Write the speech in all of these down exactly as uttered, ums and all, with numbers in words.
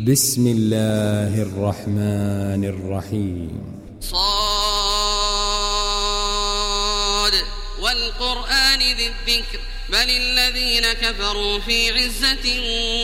بسم الله الرحمن الرحيم. صاد والقرآن ذي الذكر بل الذين كفروا في عزة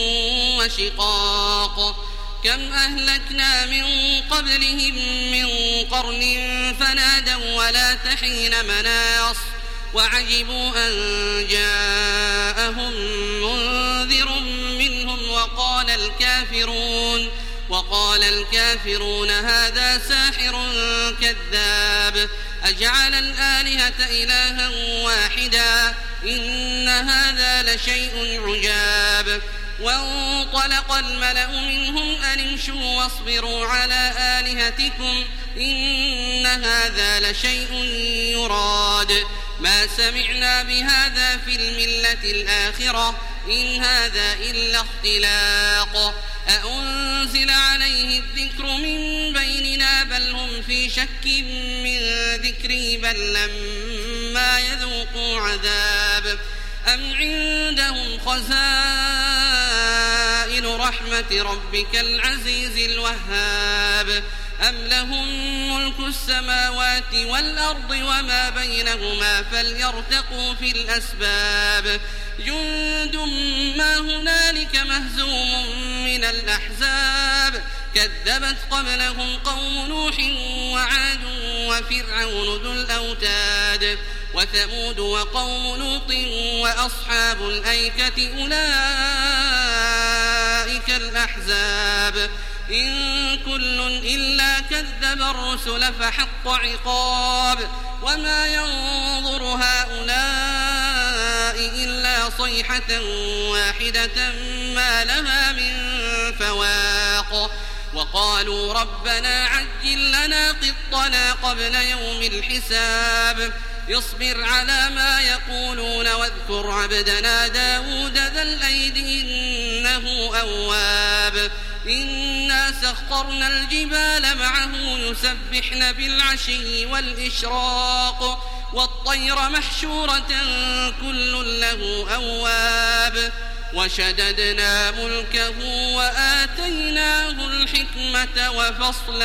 وشقاق كم أهلكنا من قبلهم من قرن فنادوا ولا تحين مناص وعجبوا أن جاءهم منذر منهم وقال الكافرون وقال الكافرون هذا ساحر كذاب أجعل الآلهة إلها واحدا إن هذا لشيء عجاب وانطلق الملأ منهم أن امشوا واصبروا على آلهتكم إن هذا لشيء يراد ما سمعنا بهذا في الملة الآخرة إن هذا إلا اختلاق أأنزل عليه الذكر من بيننا بل هم في شك من ذكري بل لما يذوقوا عذاب أم عندهم خزائن رحمة ربك العزيز الوهاب أم لهم ملك السماوات والأرض وما بينهما فليرتقوا في الأسباب جند ما هنالك مهزوم من الأحزاب كذبت قبلهم قوم نوح وعاد وفرعون ذو الأوتاد وثمود وقوم لوط وأصحاب الأيكة أولئك الأحزاب إن كل إلا كذب الرسل فحق عقاب وما ينظر هؤلاء إلا صيحة واحدة ما لها من فواق وقالوا ربنا عجل لنا قطنا قبل يوم الحساب اصبر على ما يقولون واذكر عبدنا داود ذا الأيد إنه أواب إنا سخرنا الجبال معه يسبحن بالعشي والإشراق والطير محشورة كل له أواب وشددنا ملكه وآتيناه الحكمة وفصل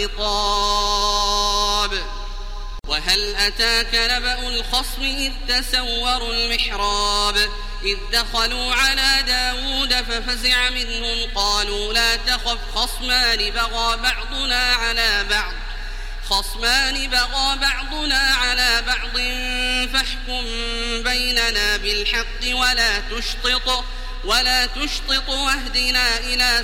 الخطاب وهل أتاك نبأ الخصم إذ تسوروا المحراب إذ دخلوا على داود ففزع منهم قالوا لا تخف خصمان بغى بعضنا على بعض خصمان بغى بعضنا على بعض فاحكم بيننا بالحق ولا تشطط ولا تشطط واهدنا إلى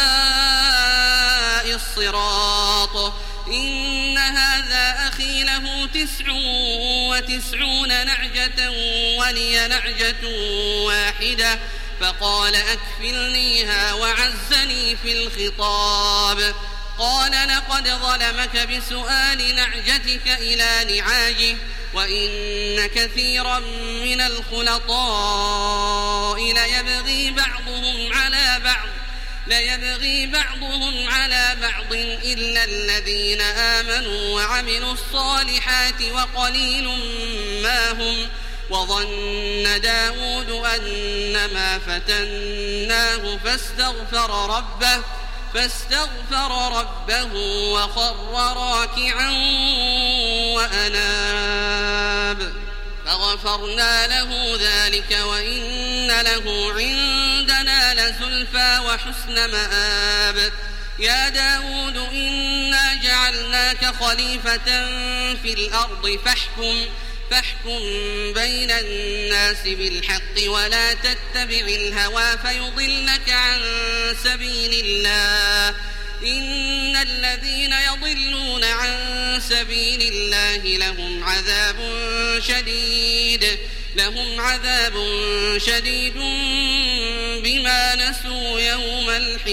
سواء الصراط إن هذا أخي له تسع وتسعون نعجة ولي نعجة واحدة فقال أكفلنيها وعزني في الخطاب قال لقد ظلمك بسؤال نعجتك إلى نعاجه وإن كثيرا من الخلطاء ليبغي بعضهم على بعض ليبغي بعضهم على بعض إلا الذين آمنوا وعملوا الصالحات وقليل ما هم وظن داود أنما فتناه فاستغفر ربه فاستغفر ربه وخر راكعا وأناب فغفرنا له ذلك وإن له عندنا لزلفى وحسن مآب يا داود إنا جعلناك خليفة في الأرض فاحكم فاحكم بين الناس بالحق ولا تتبع الهوى فيضلك عن سبيل الله إن الذين يضلون عن سبيل الله لهم عذاب شديد لهم عذاب شديد بما نسوا يوم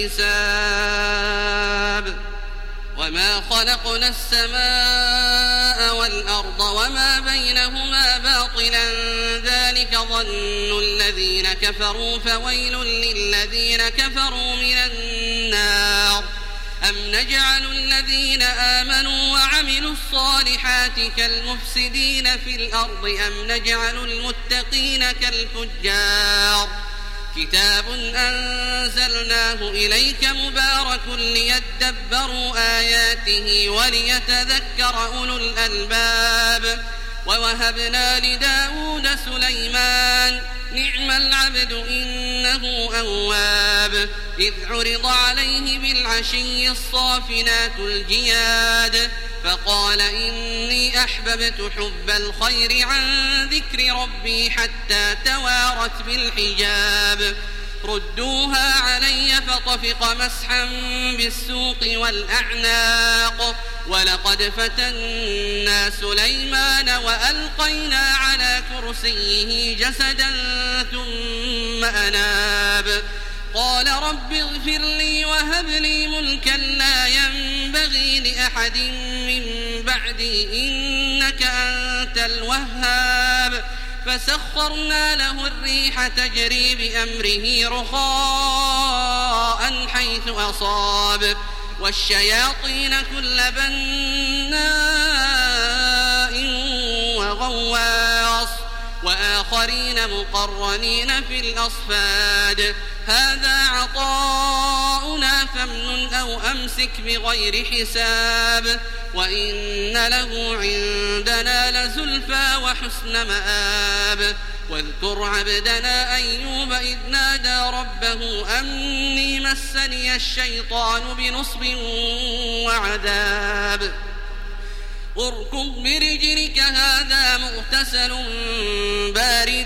الحساب وما خلقنا السماء والأرض وما بينهما باطلا ذلك ظن الذين كفروا فويل للذين كفروا من النار أم نجعل الذين آمنوا وعملوا الصالحات كالمفسدين في الأرض أم نجعل المتقين كالفجار كتاب أنزلناه إليك مبارك ليدبروا آياته وليتذكر أولو الألباب ووهبنا لداود سليمان نعم العبد إنه أواب إذ عرض عليه بالعشي الصافنات الجياد فقال إني أحببت حب الخير عن ذكر ربي حتى توارت بالحجاب ردوها علي فطفق مسحا بالسوق والأعناق ولقد فتنا سليمان وألقينا على كرسيه جسدا ثم أناب قال رب اغفر لي وهب لي ملكا لا ينبغي لأحد من بعدي إنك أنت الوهاب فسخرنا له الريح تجري بأمره رخاء حيث أصاب والشياطين كل بناء وغواص وآخرين مقرنين في الأصفاد هذا عطاؤنا فامنن أو أمسك بغير حساب وإن له عندنا لزلفى وحسن مآب واذكر عبدنا أيوب إذ نادى ربه أني مسني الشيطان بنصب وعذاب اركض برجلك هذا مغتسل بارد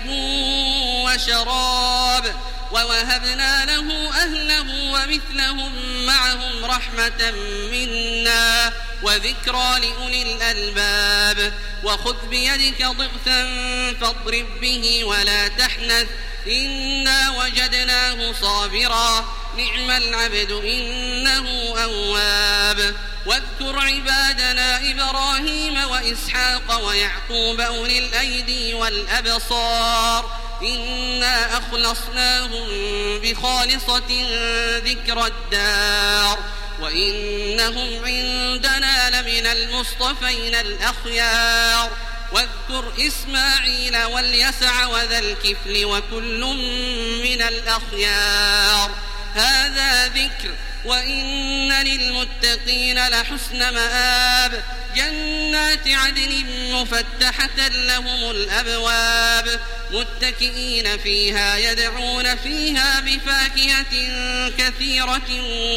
وشراب ووهبنا له أهله ومثلهم معهم رحمة منا وذكرى لأولي الألباب وخذ بيدك ضغثا فاضرب به ولا تحنث إنا وجدناه صابرا نعم العبد إنه أواب واذكر عبادنا إبراهيم وإسحاق ويعقوب أولي الأيدي والأبصار إنا أخلصناهم بخالصة ذكر الدار وإنهم عندنا لمن المصطفين الأخيار واذكر إسماعيل واليسع وذا الكفل وكل من الأخيار هذا ذكر وإن للمتقين لحسن مآب جنات عدن مفتحة لهم الأبواب متكئين فيها يدعون فيها بفاكهة كثيرة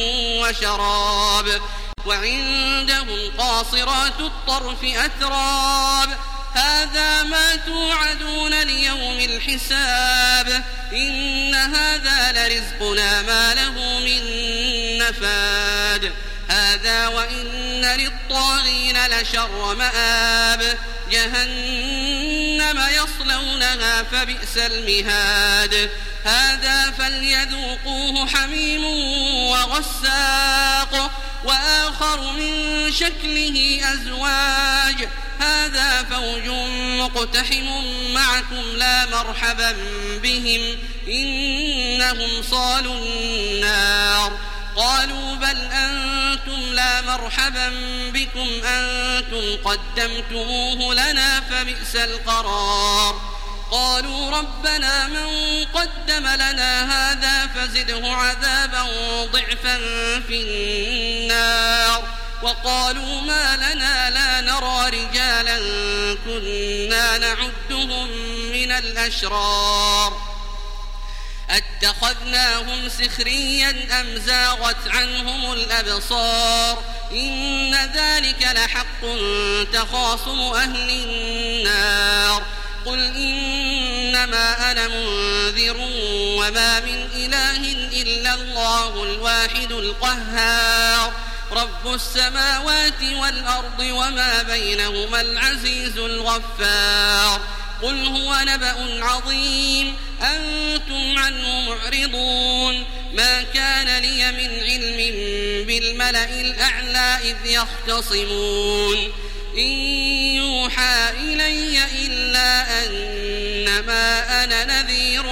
وشراب وعندهم قاصرات الطرف أتراب هذا ما توعدون ليوم الحساب إن هذا لرزقنا ما له من نفاد هذا وإن للطاغين لشر مآب جهنم يصلونها فبئس المهاد هذا فليذوقوه حميم وغساق وآخر من شكله أزواج هذا فوج مقتحم معكم لا مرحبا بهم إنهم صالوا النار قالوا بل أنتم لا مرحبا بكم أنتم قدمتموه لنا فبئس القرار قالوا ربنا من قدم لنا هذا فزده عذابا ضعفا في النار وقالوا ما لنا لا نرى رجالا كنا نعدهم من الأشرار أتخذناهم سخريا أم زاغت عنهم الأبصار إن ذلك لحق تخاصم أهل النار قل إنما أنا منذر وما من إله إلا الله الواحد القهار رب السماوات والأرض وما بينهما العزيز الغفار قل هو نبأ عظيم أنتم عنه معرضون ما كان لي من علم بالملأ الأعلى إذ يختصمون إن يوحى إلي إلا أنما أنا نذير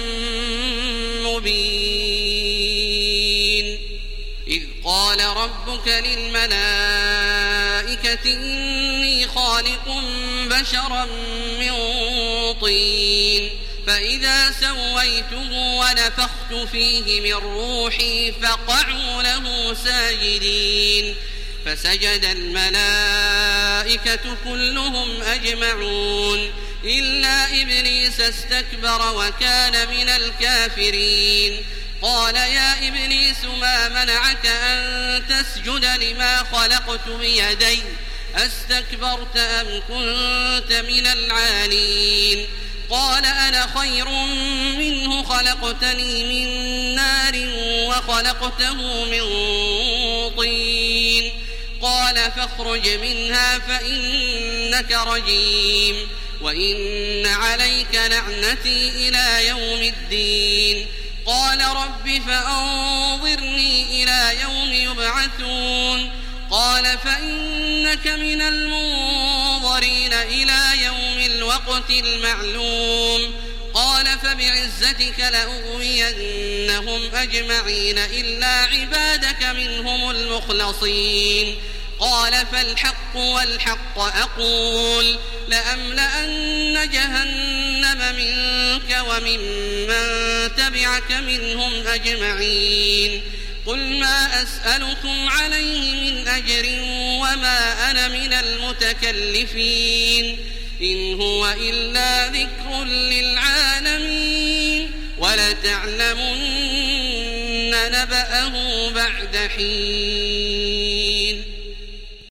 مبين إذ قال ربك للملائكة إني خالق بشرا من طين فإذا سويته ونفخت فيه من روحي فقعوا له ساجدين فسجد الملائكة كلهم أجمعون إلا إبليس استكبر وكان من الكافرين قال يا إبليس ما منعك أن تسجد لما خلقت بيدي أستكبرت أم كنت من العالين قال أنا خير منه خلقتني من نار وخلقته من طين قال فاخرج منها فإنك رجيم وإن عليك لعنتي إلى يوم الدين قال رب فأنظرني إلى يوم يبعثون قال فإنك من المنظرين إلى يوم الوقت المعلوم قال فبعزتك لأغوينهم أجمعين إلا عبادك منهم المخلصين قال فالحق والحق أقول لأملأن جهنم منك وممن تبعك منهم أجمعين قل ما أسألكم عليه من أجر وما أنا من المتكلفين إن هو إلا ذكر للعالمين ولتعلمن نبأه بعد حين.